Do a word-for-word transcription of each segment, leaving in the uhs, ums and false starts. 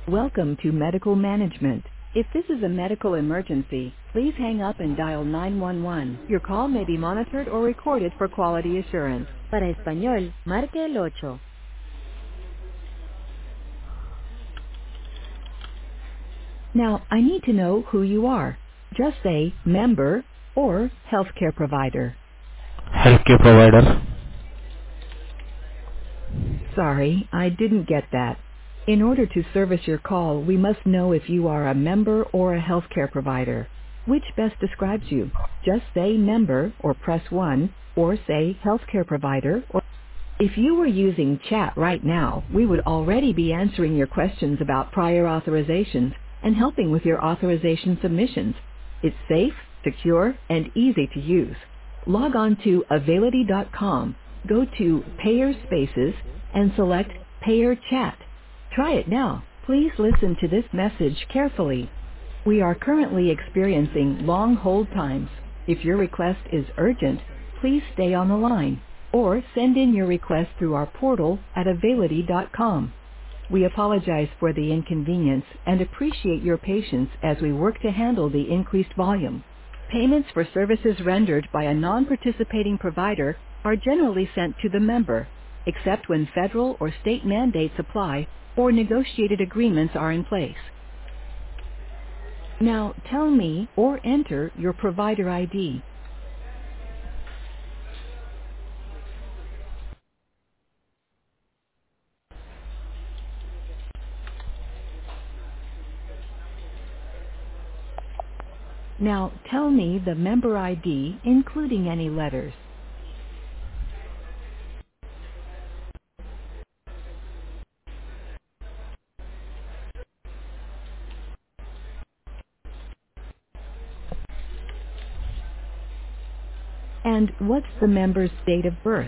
Welcome to medical management. If this is a medical emergency, please hang up and dial nine one one. Your call may be monitored or recorded for quality assurance. Para español, marque el ocho. Now, I need to know who you are. Just say member or healthcare provider. Healthcare provider. Sorry, I didn't get that. In order to service your call, we must know if you are a member or a healthcare provider. Which best describes you? Just say member or press one, or say healthcare provider. Or if you were using chat right now, we would already be answering your questions about prior authorizations and helping with your authorization submissions. It's safe, secure, and easy to use. Log on to Availity dot com, go to Payer Spaces, and select Payer Chat. Try it now. Please listen to this message carefully. We are currently experiencing long hold times. If your request is urgent, please stay on the line or send in your request through our portal at Availity dot com. We apologize for the inconvenience and appreciate your patience as we work to handle the increased volume. Payments for services rendered by a non-participating provider are generally sent to the member, except when federal or state mandates apply or negotiated agreements are in place. Now tell me or enter your provider I D. Now tell me the member I D, including any letters. And what's the member's date of birth?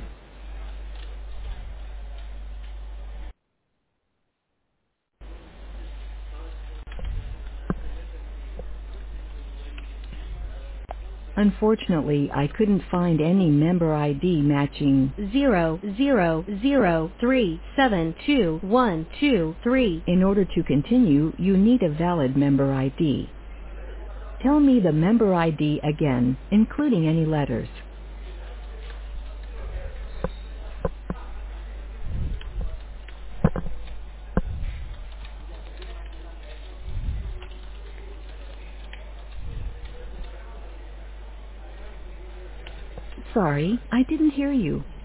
Unfortunately, I couldn't find any member I D matching zero zero zero three seven two one two three. In order to continue, you need a valid member I D. Tell me the member I D again, including any letters. Sorry, I didn't hear you.